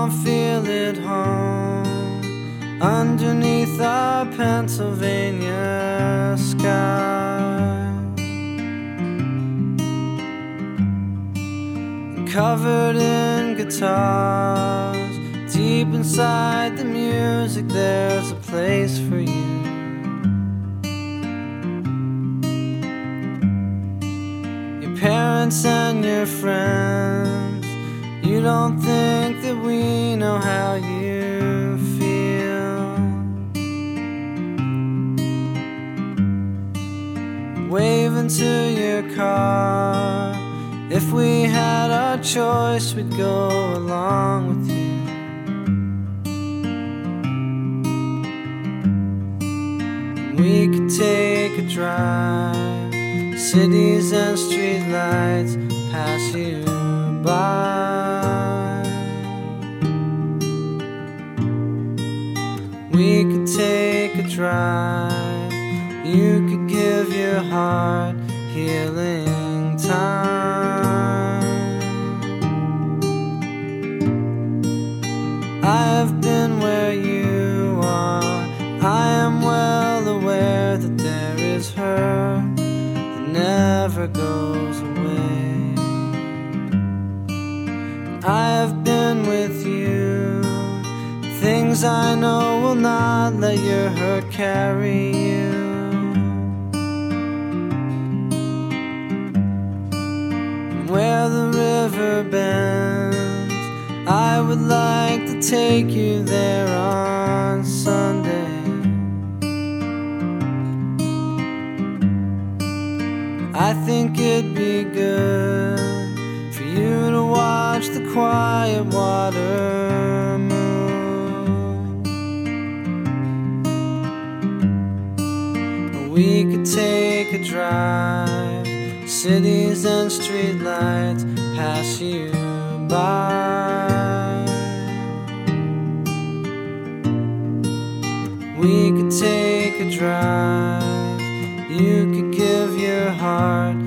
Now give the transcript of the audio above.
don't feel at home underneath our Pennsylvania sky, covered in guitars. Deep inside the music, there's a place for you. Your parents and your friends, you don't think that we know how you feel. Wave into your car. If we had our choice, we'd go along with you. We could take a drive, cities and streetlights pass you by. We could take a drive, you could give your heart healing time. I've been where you are. I am well aware that there is hurt that never goes away. I've been with you. Things I know will not let your hurt carry you. Where the river bends, I would like to take you there on Sunday. I think it'd be good for you to watch the quiet water move. We could take a drive, cities and streetlights pass you by. We could take a drive, you could give your heart